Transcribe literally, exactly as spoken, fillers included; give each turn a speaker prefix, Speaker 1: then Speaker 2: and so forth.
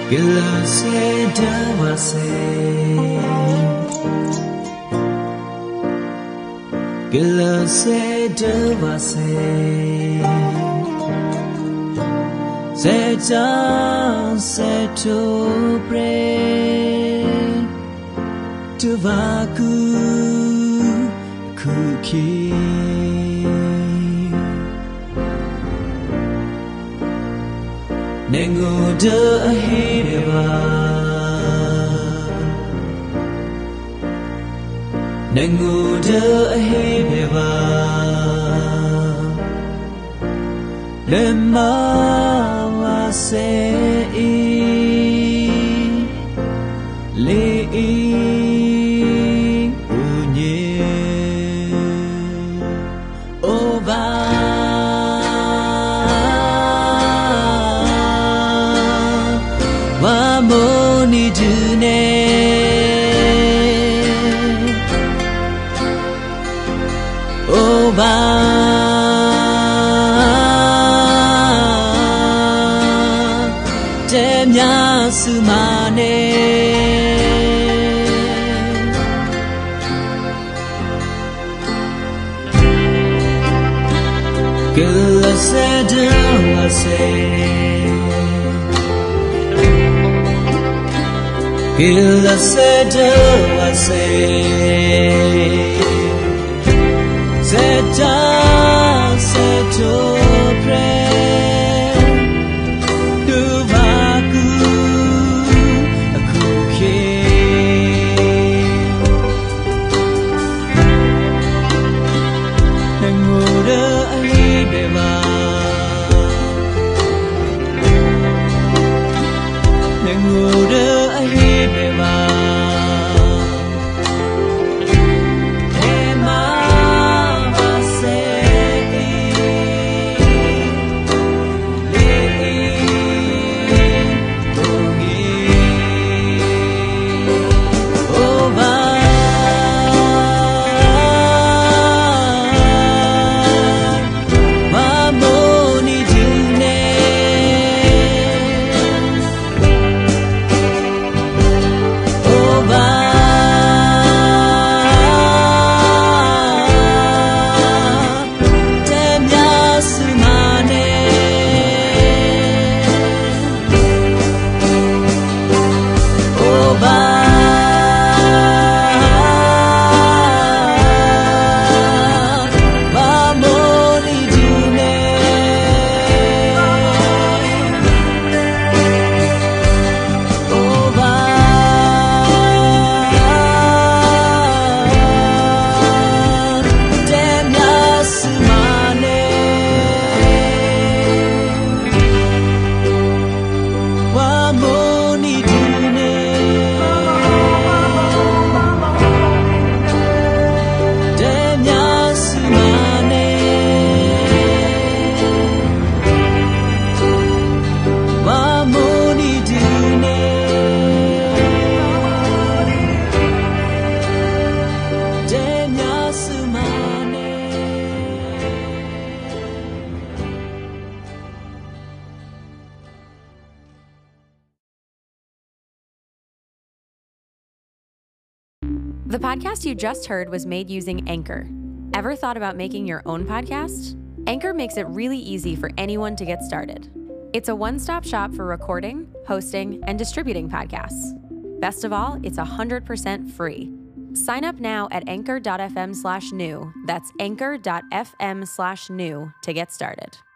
Speaker 1: Gila se dawa se Gila se dawa se Se jang se to pray To vaku kuki Nengu de ahireva Nengu de ahireva Lema wa se Le unye Ova Wamoni dune Ova Temya sumane Gila se dawa se Gila se dawa se Se jang se to pray Du vaku akuke Nenguda ahibeva Nenguda ahibeva
Speaker 2: The podcast you just heard was made using Anchor. Ever thought about making your own podcast? Anchor makes it really easy for anyone to get started. It's a one-stop shop for recording, hosting, and distributing podcasts. Best of all, it's one hundred percent free. Sign up now at anchor dot f m slash new. That's anchor dot f m slash new to get started.